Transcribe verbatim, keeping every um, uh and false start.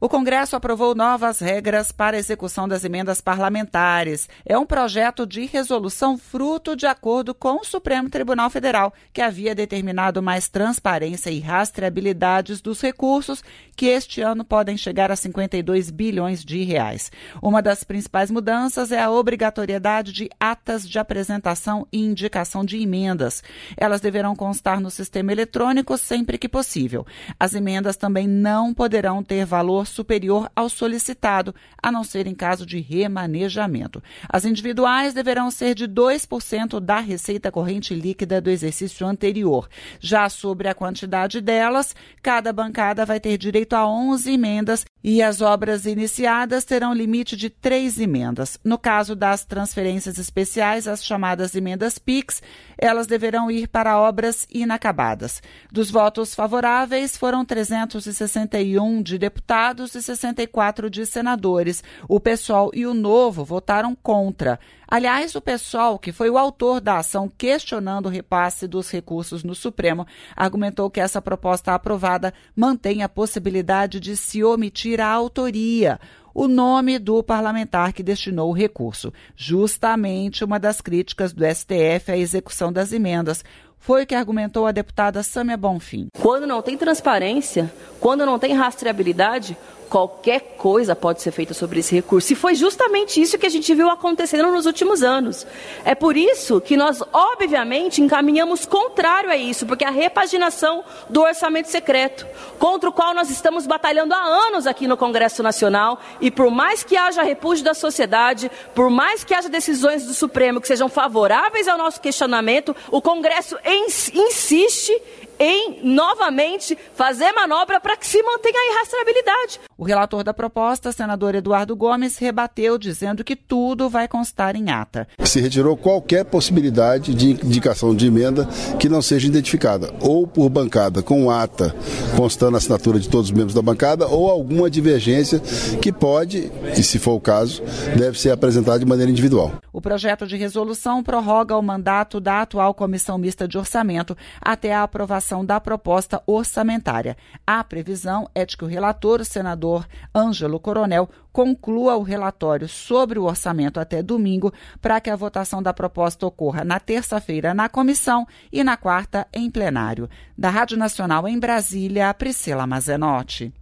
O Congresso aprovou novas regras para a execução das emendas parlamentares. É um projeto de resolução fruto de acordo com o Supremo Tribunal Federal, que havia determinado mais transparência e rastreabilidade dos recursos, que este ano podem chegar a cinquenta e dois bilhões de reais. Uma das principais mudanças é a obrigatoriedade de atas de apresentação e indicação de emendas. Elas deverão constar no sistema eletrônico sempre que possível. As emendas também não poderão ter valor superior ao solicitado, a não ser em caso de remanejamento. As individuais deverão ser de dois por cento da receita corrente líquida do exercício anterior. Já sobre a quantidade delas, cada bancada vai ter direito a onze emendas e as obras iniciadas terão limite de três emendas. No caso das transferências especiais, as chamadas emendas Pix, elas deverão ir para obras inacabadas. Dos votos favoráveis, foram trezentos e sessenta e um de deputados e sessenta e quatro de senadores. O PSOL e o Novo votaram contra. Aliás, o PSOL, que foi o autor da ação questionando o repasse dos recursos no Supremo, argumentou que essa proposta aprovada mantém a possibilidade de se omitir a autoria, o nome do parlamentar que destinou o recurso. Justamente uma das críticas do S T F à execução das emendas. Foi o que argumentou a deputada Sâmia Bonfim. Quando não tem transparência, quando não tem rastreabilidade, qualquer coisa pode ser feita sobre esse recurso. E foi justamente isso que a gente viu acontecendo nos últimos anos. É por isso que nós, obviamente, encaminhamos contrário a isso, porque a repaginação do orçamento secreto, contra o qual nós estamos batalhando há anos aqui no Congresso Nacional, e por mais que haja repúdio da sociedade, por mais que haja decisões do Supremo que sejam favoráveis ao nosso questionamento, o Congresso insiste em, novamente, fazer manobra para que se mantenha a irrastreabilidade. O relator da proposta, senador Eduardo Gomes, rebateu dizendo que tudo vai constar em ata. Se retirou qualquer possibilidade de indicação de emenda que não seja identificada, ou por bancada com ata constando a assinatura de todos os membros da bancada, ou alguma divergência que pode, e se for o caso, deve ser apresentada de maneira individual. O projeto de resolução prorroga o mandato da atual Comissão Mista de Orçamento até a aprovação da proposta orçamentária. A previsão é de que o relator, o senador Ângelo Coronel, conclua o relatório sobre o orçamento até domingo para que a votação da proposta ocorra na terça-feira na comissão e na quarta em plenário. Da Rádio Nacional em Brasília, Priscila Mazenotti.